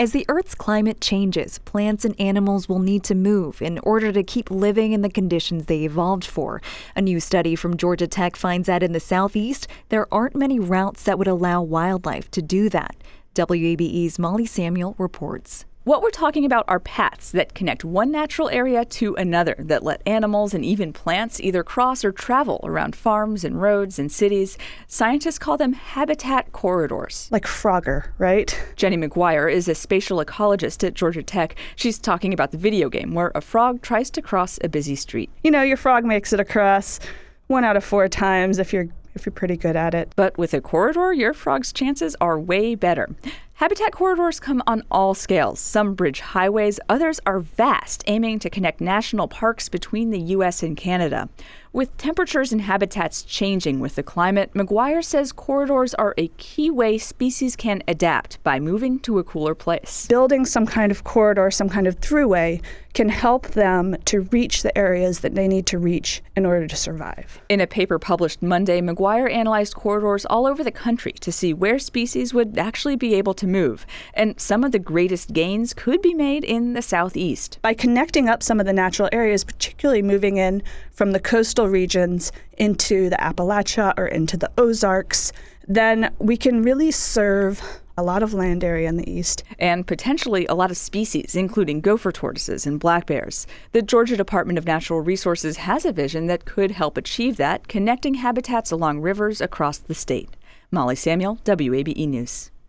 As the Earth's climate changes, plants and animals will need to move in order to keep living in the conditions they evolved for. A new study from Georgia Tech finds that in the Southeast, there aren't many routes that would allow wildlife to do that. WABE's Molly Samuel reports. What we're talking about are paths that connect one natural area to another that let animals and even plants either cross or travel around farms and roads and cities. Scientists call them habitat corridors. Like Frogger, right? Jenny McGuire is a spatial ecologist at Georgia Tech. She's talking about the video game where a frog tries to cross a busy street. You know, your frog makes it across 1 out of 4 times if you're pretty good at it. But with a corridor, your frog's chances are way better. Habitat corridors come on all scales. Some bridge highways, others are vast, aiming to connect national parks between the U.S. and Canada. With temperatures and habitats changing with the climate, McGuire says corridors are a key way species can adapt by moving to a cooler place. Building some kind of corridor, some kind of throughway, can help them to reach the areas that they need to reach in order to survive. In a paper published Monday, McGuire analyzed corridors all over the country to see where species would actually be able to move. And some of the greatest gains could be made in the Southeast. By connecting up some of the natural areas, particularly moving in from the coastal regions into the Appalachia or into the Ozarks, then we can really serve a lot of land area in the east. And potentially a lot of species, including gopher tortoises and black bears. The Georgia Department of Natural Resources has a vision that could help achieve that, connecting habitats along rivers across the state. Molly Samuel, WABE News.